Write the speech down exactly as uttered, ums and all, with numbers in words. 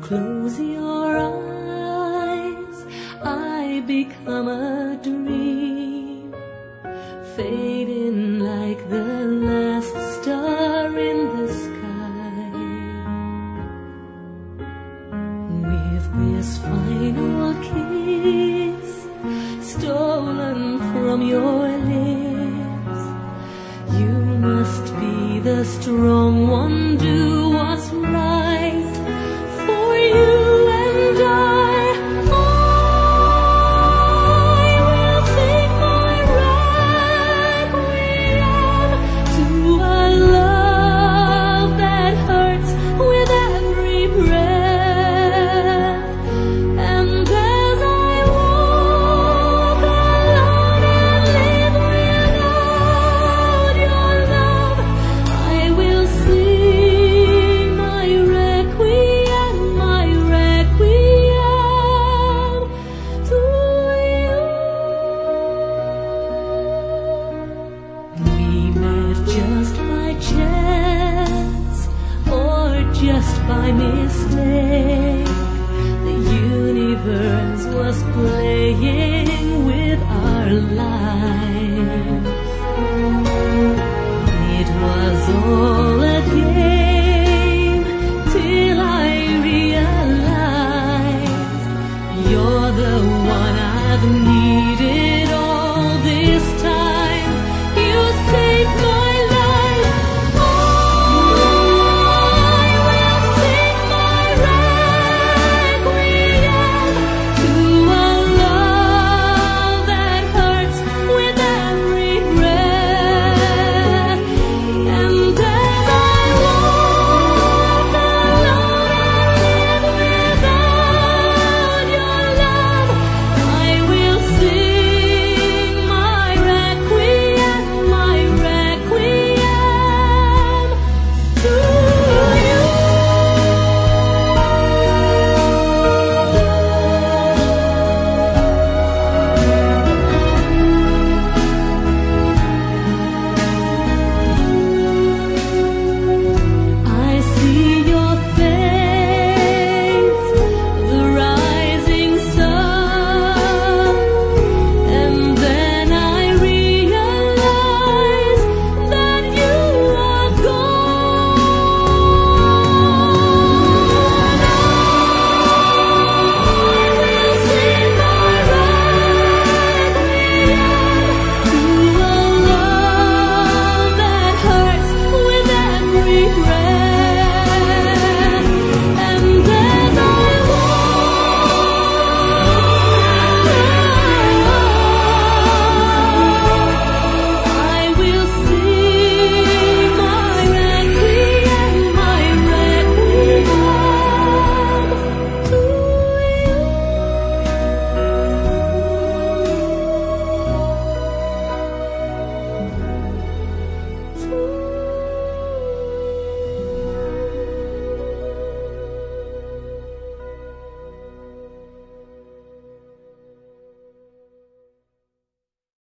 close your eyes, I become a dream, fading like the last star in the sky. With this final kiss stolen from your lips, you must be the strong one, do what's right for you and I. I will sing my requiem to a love that hurts with every breath. And as I walk alone and live without your love, I will sing my requiem, my requiem to you. We met just by chance or just by mistake. The universe was playing with our lives. It was all